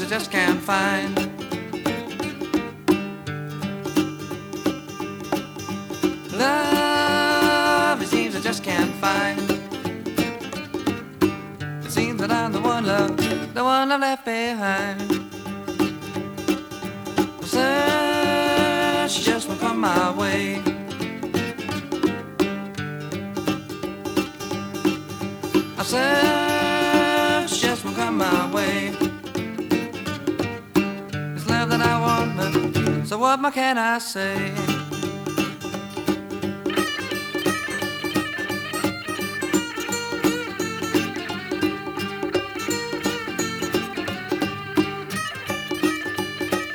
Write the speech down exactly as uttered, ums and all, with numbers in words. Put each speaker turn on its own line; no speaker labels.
I just can't find. Love, it seems I just can't find. It seems that I'm the one love, the one I've left behind. The search just won't come my way. I search just won't come my way. It's love that I want, but so what more can I say?